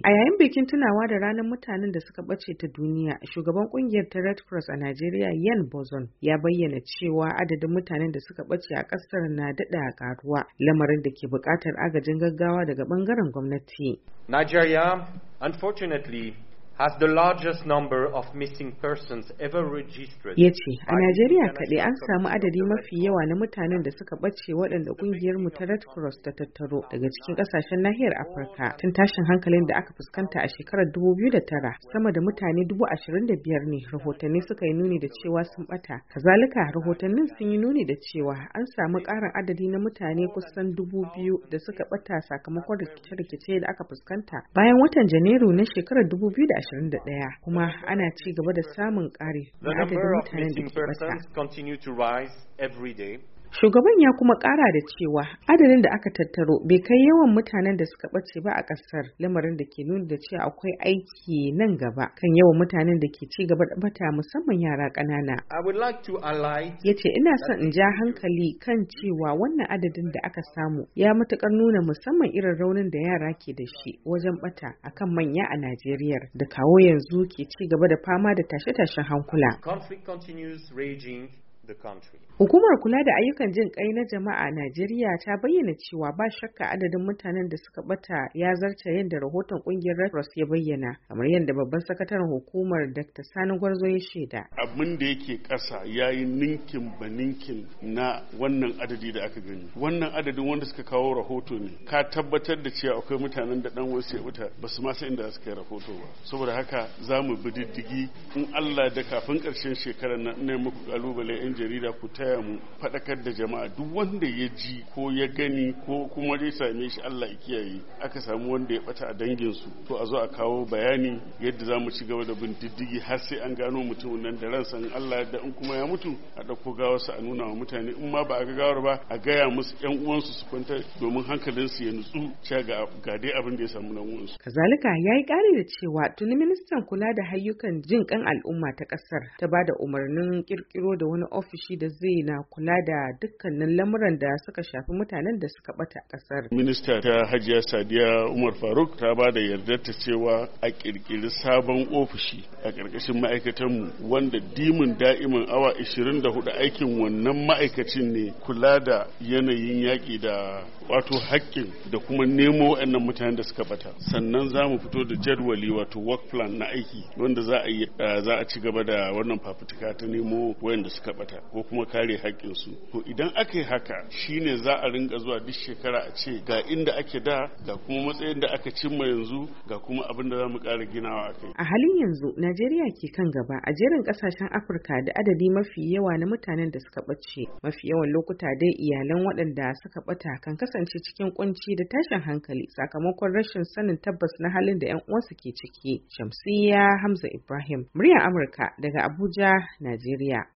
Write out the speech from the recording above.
A yayin bikin tunawa da ranar mutanen da suka ɓace ta duniya, shugaban ƙungiyar ta Red Cross a Najeriya Yan Bozon ya bayyana cewa adadin mutanen da suka ɓace a ƙasar na daɗa ƙaruwa, lamarin da ke buƙatar agajin gaggawa daga ɓangaren gwamnati. Nigeria, unfortunately, has the largest number of missing persons ever registered. Ya ce, a Najeriya kaɗai an samu adadi mafi yawa na mutanen da suka ɓace waɗanda ƙungiyar mu ta Red Cross ta tattaro daga cikin ƙasashen nahiyar Afirka tun tashin hankalin da aka fuskanta a shekarar 2009. Sama da mutane 25,000 ne rahotanni suka yi nuni da cewa sun ɓata. Kazalika, rahotannin sun yi nuni da cewa an samu ƙarin adadi na mutane kusan 2,000 da suka ɓata sakamakon rikice-rikice da aka fuskanta bayan watan Janairu na shekarar 2021, kuma ana ci gaba da samun ƙari na adadin mutanen da ke ɓata. Shugaban ya kuma ƙara da cewa adadin da aka tattaro bai kai yawan mutanen da suka ɓace ba a ƙasar, lamarin da ke nuna da cewa akwai aiki nan gaba kan yawan mutanen da ke ci gaba da ɓata, musamman yara ƙanana. Ya ce, ina son in ja hankali kan cewa wannan adadin da aka samu ya matuƙar nuna musamman irin raunin da yara ke da shi wajen ɓata akan manya a Najeriya da kawo yanzu ke ci gaba da fama da tashe-tashen hankula. Hukumar kula da ayyukan jin kai na jama'a a Najeriya ta bayyana cewa ba shakka adadin mutanen da suka bata ya zarce yadda rahoton kungiyar Red Cross ya bayyana, kamar yadda babban sakataren hukumar Dr. Sani Gwarzo ya shaida. Abin da yake ƙasa yayi ninkin ba ninkin na wannan adadi da aka gani. Wannan adadin wanda suka kawo rahoto ne. Ka tabbatar da cewa akwai mutanen da dan wasu ya wuta ba su ma san inda suka yi rahoto ba. Saboda haka za mu bi diddigi in Allah da kafin ƙarshen shekarar nan ne muku kalubale 'yan jarida ku taya mu faɗakar da jama'a duk wanda ya ji ko ya gani ko kuma zai same shi Allah ya kiyaye aka samu wanda ya bata a dangin su to a zo a kawo bayani yadda za mu ci gaba da bin diddigi har sai an gano mutumin nan da ransa in Allah da in kuma ya mutu a dauko gawarsa a nuna wa mutane in ma ba a ga gawar ba a gaya musu ƴan uwansu su kwanta domin hankalinsu ya nutsu cewa ga dai abin da ya samu nan uwansu. Kazalika yayi ƙari da cewa tuni ministan kula da hayyukan jin kan al'umma ta ƙasar ta bada umarnin kirkiro da wani ofishi da zai na kula da dukkanin lamuran da suka shafi mutanen da suka bata a kasar. Minista ta Hajiya Sadiya Umar Faruk ta ba da yardar ta cewa a kirkiri sabon ofishi a ƙarƙashin ma'aikatanmu wanda dimin da'imin awa 24 aikin wannan ma'aikacin ne kula da yanayin yaƙi da wato haƙƙin da kuma nemo waɗannan mutanen da suka bata. Sannan za mu fito da jadwali wato work plan na aiki wanda za a ci gaba da wannan fafutuka ta nemo waɗanda suka bata ko kuma kare haƙƙinsu. To idan aka yi haka shine za a ringa zuwa duk shekara a ce ga inda ake da ga kuma matsayin da aka cimma yanzu ga kuma abin da za mu ƙara ginawa a kai. A halin yanzu Najeriya ke kan gaba a jerin ƙasashen Afirka da adadi mafi yawa na mutanen da suka ɓace. Mafi yawan lokuta dai iyalan waɗanda suka ɓata kan kasance cikin kunci da tashin hankali sakamakon rashin sanin tabbas na halin da 'yan uwansu ke ciki. Shamsiyya Hamza Ibrahim, muryar Amurka daga Abuja, Najeriya.